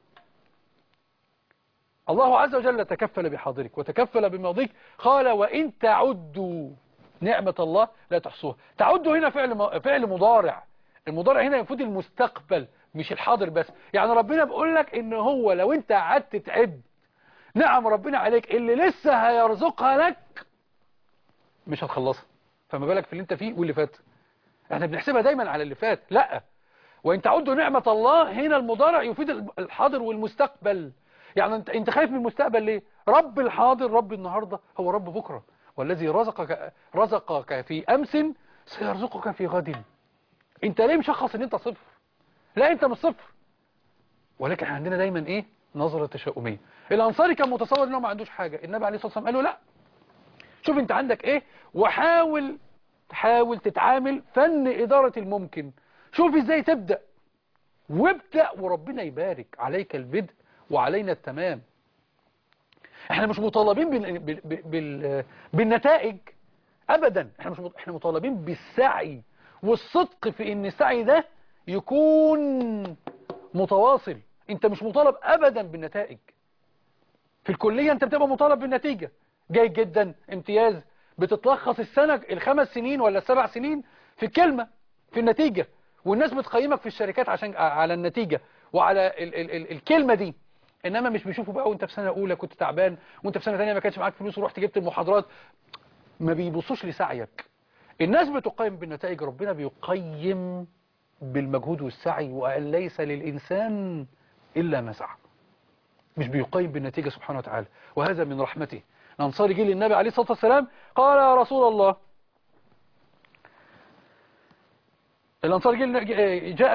الله عز وجل تكفل بحاضرك وتكفل بماضيك. قال: وإن تعدوا نعمة الله لا تحصوها. تعدوا هنا فعل مضارع. المضارع هنا يفيد المستقبل مش الحاضر بس. يعني ربنا بيقول لك ان هو لو انت قعدت تعد نعم ربنا عليك اللي لسه هيرزقها لك مش هتخلصها، فما بالك في اللي انت فيه واللي فات. احنا بنحسبها دايما على اللي فات، لا. وإن تعدوا نعمة الله هنا المضارع يفيد الحاضر والمستقبل. يعني انت خايف من المستقبل ليه؟ رب الحاضر رب النهاردة هو رب بكرة، والذي رزقك في أمس سيرزقك في غد. انت ليه مشخص ان انت صفر؟ لا، انت مش صفر، ولكن عندنا دايما ايه؟ نظرة تشاؤمية. الأنصاري كان متصور انه ما عندوش حاجة. النبي عليه الصلاة والسلام قال له: لا، شوف انت عندك ايه وحاول تتعامل فن إدارة الممكن. شوف ازاي تبدأ، وابدأ وربنا يبارك عليك البدء وعلينا التمام. احنا مش مطالبين بالنتائج ابدا. احنا مطالبين بالسعي والصدق في ان السعي ده يكون متواصل. انت مش مطالب ابدا بالنتائج. في الكلية انت بتبقى مطالب بالنتيجة، جيد جدا، امتياز. بتتلخص السنة 5 سنين ولا 7 سنين في كلمة، في النتيجة، والناس بتقيمك في الشركات عشان على النتيجة وعلى الكلمة دي. انما مش بيشوفوا بقى وانت في سنة اولى كنت تعبان، وانت في سنة ثانيه ما كانش معاك فلوس ورحت جبت المحاضرات. ما بيبصوش لسعيك. الناس بتقيم بالنتائج، ربنا بيقيم بالمجهود والسعي، وأن ليس للإنسان إلا ما سعى. مش بيقيم بالنتيجة سبحانه وتعالى، وهذا من رحمته. الأنصاري جه للنبي عليه الصلاة والسلام قال: يا رسول الله. الأنصاري جاء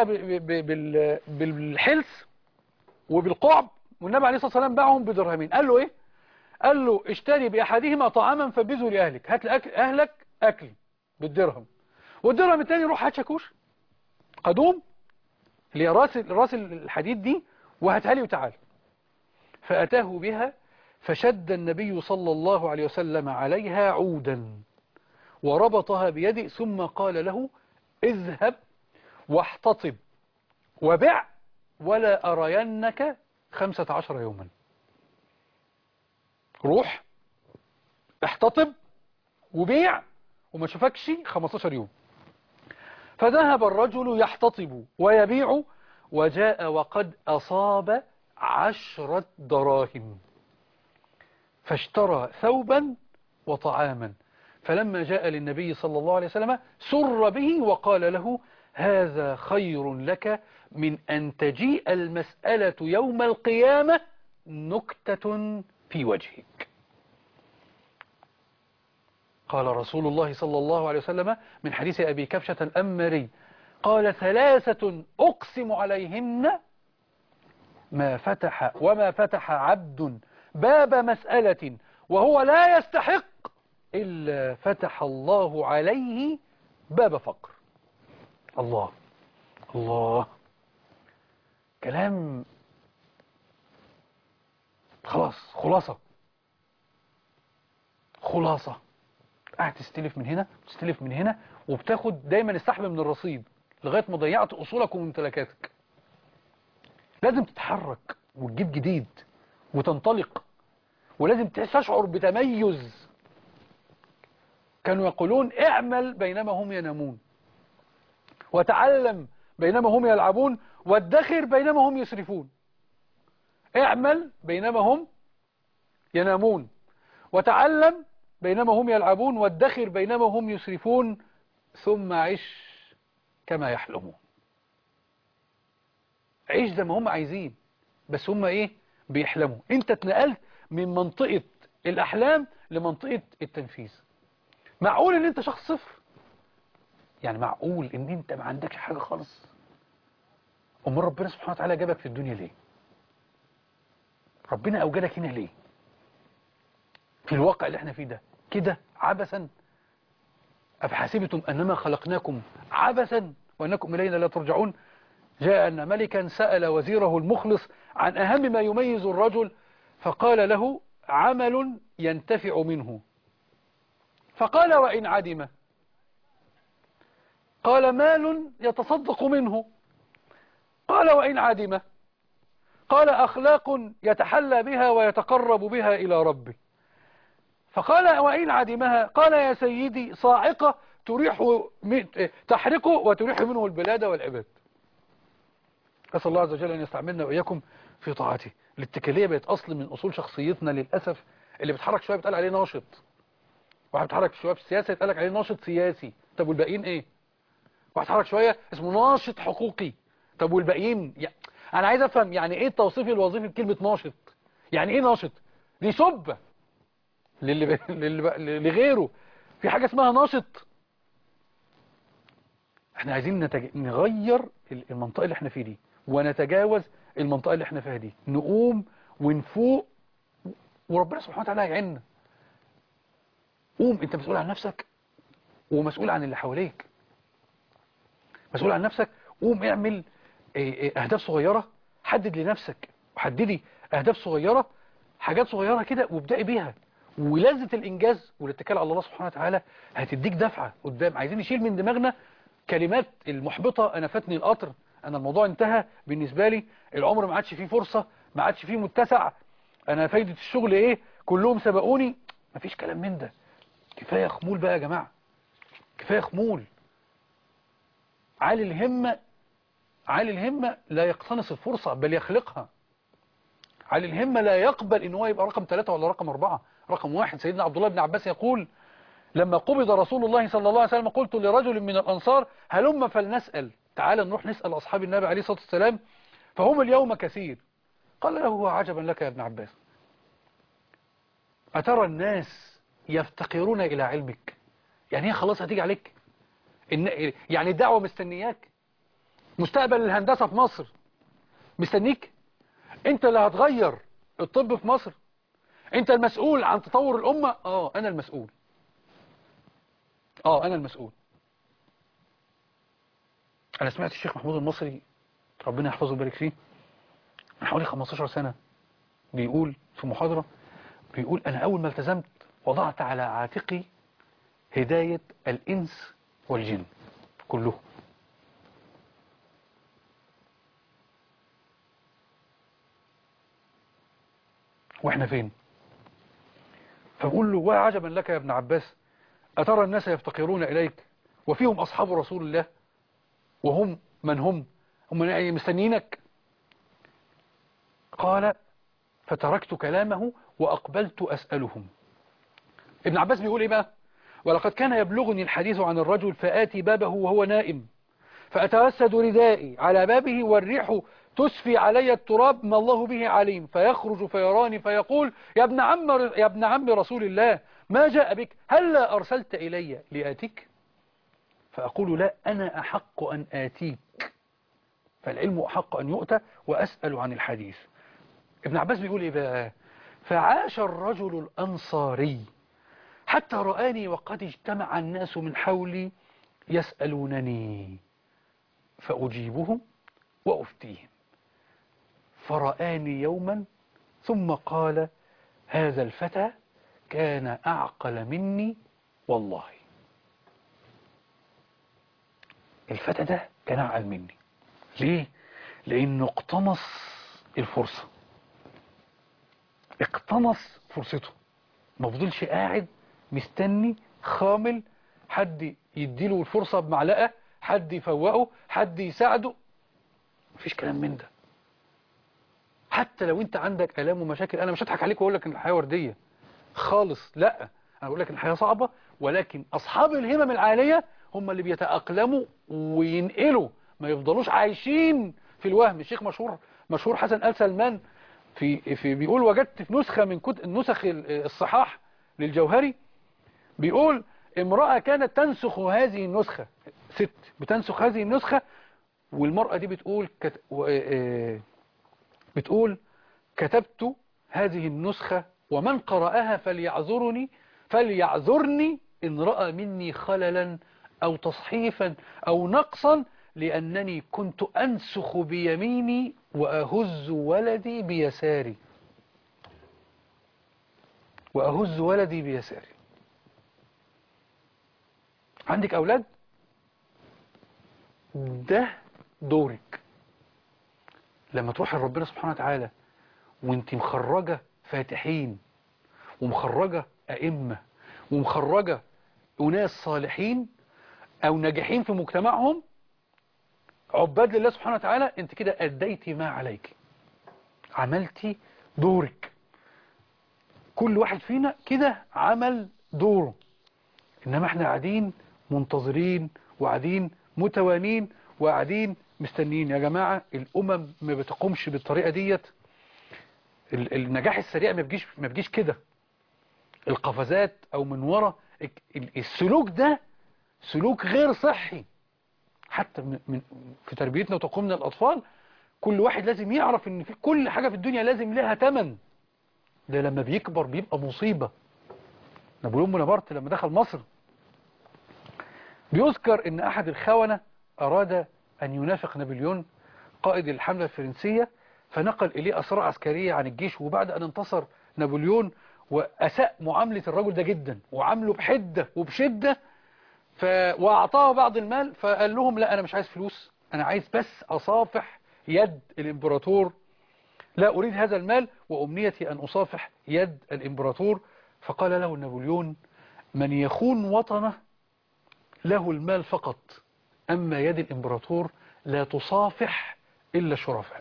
بالحلس وبالقعب، والنبي عليه الصلاة والسلام باعهم بدرهمين. قال له إيه؟ قال له اشتري بأحدهما طعاما فبذه لأهلك، هات أهلك أكل بالدرهم، والدرهم الثاني روح هات شاكوش قدوم اللي هي راس الحديد دي وهاتها لي وتعال. فأتاه بها فشد النبي صلى الله عليه وسلم عليها عودا وربطها بيده ثم قال له اذهب واحتطب وبع ولا أرينك 15 يوما. روح احتطب وبيع وما شوفكش 15 يوم. فذهب الرجل يحتطب ويبيع وجاء وقد أصاب 10 دراهم فاشترى ثوبا وطعاما. فلما جاء للنبي صلى الله عليه وسلم سر به وقال له هذا خير لك من أن تجيء المسألة يوم القيامة نكتة في وجهك. قال رسول الله صلى الله عليه وسلم من حديث أبي كبشة الأمري قال 3 أقسم عليهن وما فتح عبد باب مسألة وهو لا يستحق إلا فتح الله عليه باب فقر. الله الله، كلام خلاص خلاصة. قاعد تستلف من هنا تستلف من هنا وبتاخد دايما السحب من الرصيد لغاية ما ضيعت أصولك وممتلكاتك. لازم تتحرك وتجيب جديد وتنطلق، ولازم تشعر بتميز. كانوا يقولون اعمل بينما هم ينامون، وتعلم بينما هم يلعبون، وادخر بينما هم يسرفون. اعمل بينما هم ينامون، وتعلم بينما هم يلعبون، وادخر بينما هم يسرفون، ثم عش كما يحلمون. عيش زي ما هم عايزين، بس هم ايه؟ بيحلموا. انت اتنقلت من منطقة الأحلام لمنطقة التنفيذ. معقول ان انت شخص صفر؟ يعني معقول ان انت ما عندكش حاجة خالص؟ امال ربنا سبحانه وتعالى جابك في الدنيا ليه؟ ربنا اوجدك هنا ليه؟ في الواقع اللي احنا فيه ده كده عبثا؟ أفحسبتم أنما خلقناكم عبثا وأنكم إلينا لا ترجعون. جاء أن ملكا سأل وزيره المخلص عن أهم ما يميز الرجل، فقال له عمل ينتفع منه. فقال وإن عدم؟ قال مال يتصدق منه. قال وإن عدم؟ قال أخلاق يتحلى بها ويتقرب بها إلى ربه. فقال وإن عدمها؟ قال يا سيدي صاعقة تحرقه وتريح منه البلاد والعباد. أسأل الله عز وجل أن يستعملنا وإياكم في طاعته. الاتكالية بقت أصل من أصول شخصيتنا للأسف. اللي بيتحرك شوية بيتقال عليه ناشط، واحد بيتحرك شوية في السياسة يتقال عليه ناشط سياسي. طب والباقيين إيه؟ واحد بيتحرك شوية اسمه ناشط حقوقي. طب والباقيين أنا عايز أفهم يعني إيه التوصيف الوظيفي بكلمة ناشط؟ يعني إيه ناشط؟ دي سبة لغيره. في حاجة اسمها ناشط. احنا عايزين نغير المنطقة اللي احنا فيه دي ونتجاوز المنطقة اللي احنا فيها دي، نقوم ونفوق وربنا سبحانه وتعالى هيعيننا. قوم، انت مسؤول عن نفسك ومسؤول عن اللي حواليك. مسؤول عن نفسك. قوم اعمل اهداف صغيرة. حدد لنفسك وحددي اهداف صغيرة، حاجات صغيرة كده وابدأي بيها. ولذة الإنجاز والاتكال على الله سبحانه وتعالى هتديك دفعة قدام. عايزين نشيل من دماغنا كلمات المحبطة. أنا فاتني القطر، أنا الموضوع انتهى بالنسبة لي، العمر ما عادش فيه فرصة، ما عادش فيه متسع، أنا فايدة الشغل إيه، كلهم سبقوني. مفيش كلام من ده. كفاية خمول بقى يا جماعة، كفاية خمول. عالي الهمة لا يقتنص الفرصة بل يخلقها. عالي الهمة لا يقبل إن هو يبقى رقم 3 ولا رقم 4، رقم 1. سيدنا عبد الله بن عباس يقول لما قبض رسول الله صلى الله عليه وسلم قلت لرجل من الأنصار هلم فلنسأل، تعال نروح نسأل أصحاب النبي عليه الصلاة والسلام فهم اليوم كثير. قال له هو عجبا لك يا ابن عباس، أترى الناس يفتقرون إلى علمك؟ يعني هي خلاص هتيجي عليك؟ يعني الدعوة مستنياك، مستقبل الهندسة في مصر مستنيك، انت اللي هتغير الطب في مصر، انت المسؤول عن تطور الامة. انا المسؤول. انا المسؤول. انا سمعت الشيخ محمود المصري ربنا يحفظه ويبارك فيه من حوالي 15 سنة بيقول في محاضرة، بيقول انا اول ما التزمت وضعت على عاتقي هداية الانس والجن كلهم. واحنا فين؟ فبقول له وعجبا لك يا ابن عباس، أترى الناس يفتقرون إليك وفيهم أصحاب رسول الله وهم من هم مستنيينك؟ قال فتركت كلامه وأقبلت أسألهم. ابن عباس بيقول إيه بقى؟ ولقد كان يبلغني الحديث عن الرجل فآتي بابه وهو نائم فأتوسد ردائي على بابه والريح تسفي علي التراب ما الله به عليم، فيخرج فيراني فيقول يا ابن عم رسول الله ما جاء بك؟ هلا أرسلت إلي لآتيك؟ فأقول لا، أنا أحق أن آتيك، فالعلم أحق أن يؤتى وأسأل عن الحديث. ابن عباس بيقول إيه بقى؟ فعاش الرجل الأنصاري حتى رآني وقد اجتمع الناس من حولي يسألونني فأجيبهم وأفتيهم، فرآني يوما ثم قال هذا الفتى كان أعقل مني والله. الفتى ده كان أعقل مني. ليه؟ لأنه اقتنص الفرصة، اقتنص فرصته، ما فضلش قاعد مستني خامل حد يديله الفرصة بمعلقة، حد يفوقه، حد يساعده. مفيش كلام من ده. حتى لو انت عندك آلام ومشاكل، انا مش هضحك عليك واقول لك ان الحياة وردية خالص، لا، انا بقول لك ان الحياة صعبة، ولكن اصحاب الهمم العالية هم اللي بيتأقلموا وينقلوا، ما يفضلوش عايشين في الوهم. الشيخ مشهور حسن آل سلمان في بيقول وجدت في نسخة من نسخ الصحاح للجوهري، بيقول امرأة كانت تنسخ هذه النسخة، ست بتنسخ هذه النسخة، والمرأة دي بتقول كتبت هذه النسخة ومن قرأها فليعذرني إن رأى مني خللا أو تصحيفا أو نقصا، لأنني كنت أنسخ بيميني وأهز ولدي بيساري. وأهز ولدي بيساري. عندك أولاد؟ ده دورك. لما تروح لربنا سبحانه وتعالى وانت مخرجة فاتحين ومخرجة أئمة ومخرجة أناس صالحين أو ناجحين في مجتمعهم عباد لله سبحانه وتعالى، انت كده أديتي ما عليك، عملتي دورك. كل واحد فينا كده عمل دوره. إنما احنا قاعدين منتظرين وقاعدين متوانين وقاعدين مستنيين. يا جماعة الأمم ما بتقومش بالطريقة ديت. النجاح السريع ما بيجيش كده، القفزات أو من ورا. السلوك ده سلوك غير صحي. حتى في تربيتنا وتقويمنا الأطفال كل واحد لازم يعرف إن في كل حاجة في الدنيا لازم لها تمن. ده لما بيكبر بيبقى مصيبة. نابليون بونابرت لما دخل مصر بيذكر إن أحد الخونة أراد أن ينافق نابليون قائد الحملة الفرنسية، فنقل إليه أسرار عسكرية عن الجيش. وبعد أن انتصر نابليون وأساء معاملة الرجل ده جدا وعامله بحدة وبشدة، وأعطاه بعض المال، فقال لهم لا، أنا مش عايز فلوس، أنا عايز بس أصافح يد الإمبراطور، لا أريد هذا المال، وأمنيتي أن أصافح يد الإمبراطور. فقال له نابليون من يخون وطنه له المال فقط، أما يد الإمبراطور لا تصافح إلا الشرفاء.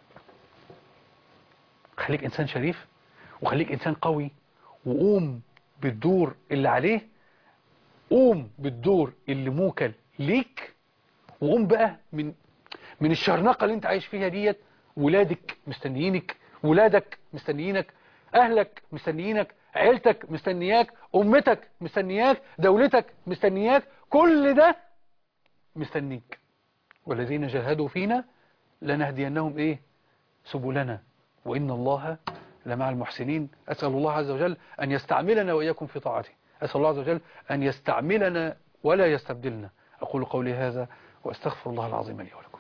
خليك إنسان شريف وخليك إنسان قوي، وقوم بالدور اللي عليه، قوم بالدور اللي موكل ليك، وقوم بقى من الشرنقة اللي انت عايش فيها ديت. ولادك مستنيينك، ولادك مستنيينك، أهلك مستنيينك، عيلتك مستنياك، أمتك مستنياك، دولتك مستنياك، كل ده مستنيك. والذين جاهدوا فينا لنهدينهم سبلنا وإن الله لمع المحسنين. أسأل الله عز وجل أن يستعملنا وإياكم في طاعته، أسأل الله عز وجل أن يستعملنا ولا يستبدلنا. أقول قولي هذا وأستغفر الله العظيم لي ولكم.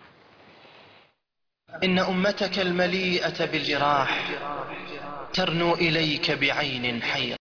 إن أمتك المليئة بالجراح ترنو إليك بعين حيرة.